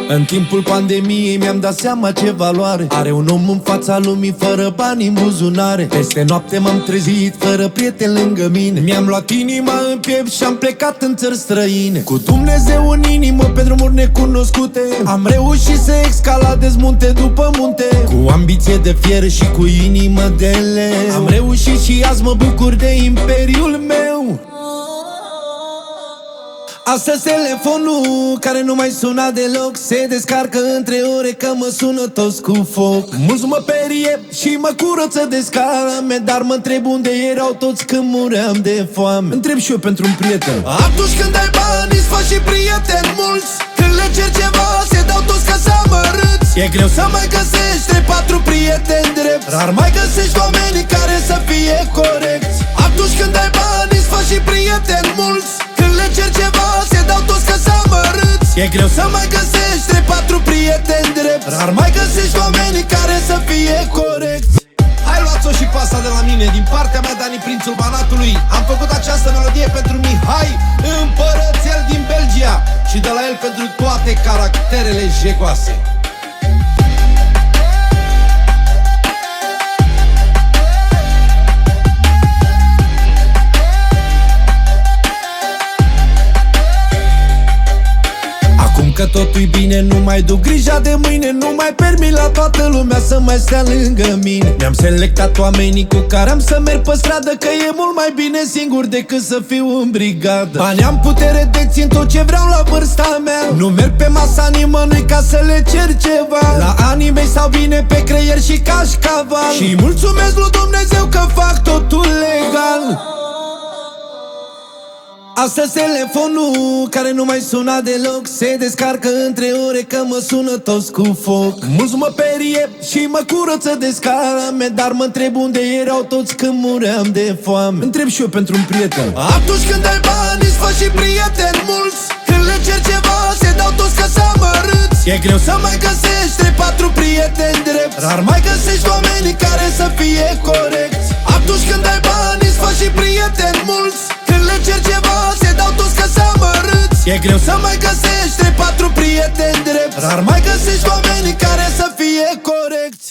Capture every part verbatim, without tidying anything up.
În timpul pandemiei mi-am dat seama ce valoare are un om în fața lumii fără bani în buzunare. Peste noapte m-am trezit fără prieteni lângă mine. Mi-am luat inima în piept și am plecat în țări străine. Cu Dumnezeu în inimă pe drumuri necunoscute am reușit să escaladez munte după munte. Cu ambiție de fier și cu inimă de leu am reușit și azi mă bucur de imperiul meu. Astăzi telefonul care nu mai suna deloc se descarcă între ore că mă sună toți cu foc. Mulți mă perie și mă curăță de scame, dar mă întreb unde erau toți când muream de foame. Întreb și eu pentru un prieten. Atunci când ai bani îți faci și prieteni mulți, când le cer ceva se dau toți ca să mă râți. E greu să mai găsești trei patru prieteni drept, rar mai găsești oamenii care să fie corecți. Atunci când ai bani îți faci și prieteni mulți, când le cer ceva se dau toți ca să mă râți. E greu să mai găsești trei patru prieteni drept, rar mai găsești oamenii care să fie corecți. Hai, luați-o și pasa de la mine, din partea mea Dani Prințul Banatului. Am făcut această melodie pentru Mihai Împărățel din Belgia și de la el pentru toate caracterele jegoase. Că totul-i bine, nu mai duc grija de mâine, nu mai permit la toată lumea să mai stea lângă mine. Mi-am selectat oamenii cu care am să merg pe stradă, că e mult mai bine singur decât să fiu în brigadă. Bani am, putere, dețin tot ce vreau la vârsta mea. Nu merg pe masa nimănui ca să le cer ceva. La anii mei stau bine pe creier și cașcaval și mulțumesc lui Dumnezeu că fac totul legal. Astăzi telefonul care nu mai suna deloc se descarcă între ore că mă sună toți cu foc. Mulți mă perie și mă curăță de scame, dar mă întreb unde erau toți când muream de foame. Întreb și eu pentru un prieten. Atunci când ai bani îți faci și prieteni mulți, când le cer ceva se dau toți ca să mă râți. E greu să mai găsești trei patru prieteni drept, rar mai găsești oamenii care să fie corecți. Atunci când ai bani îți faci și prieteni mulți, când le cer ceva se dau toți ca să mă râți. E greu să mai găsești trei patru prieteni drept, rar mai găsești oamenii care să fie corecți.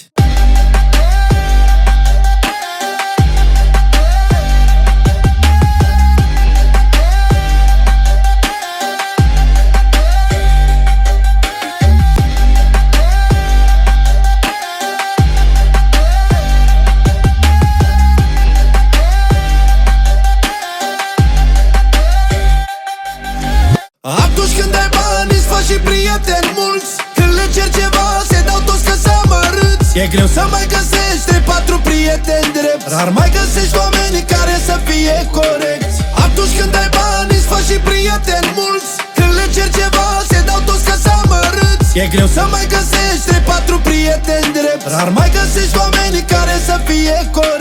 Atunci când ai bani îți faci și prieteni mulți, când le cer ceva se dau toți ca să mă râți. E greu să mai găsești trei patru prieteni drept, rar mai găsești oamenii care să fie corecți. Atunci când ai bani îți faci și prieteni mulți, când le cer ceva se dau toți ca să mă râți. E greu să mai găsești trei patru prieteni drept, rar mai găsești oamenii care să fie corecți.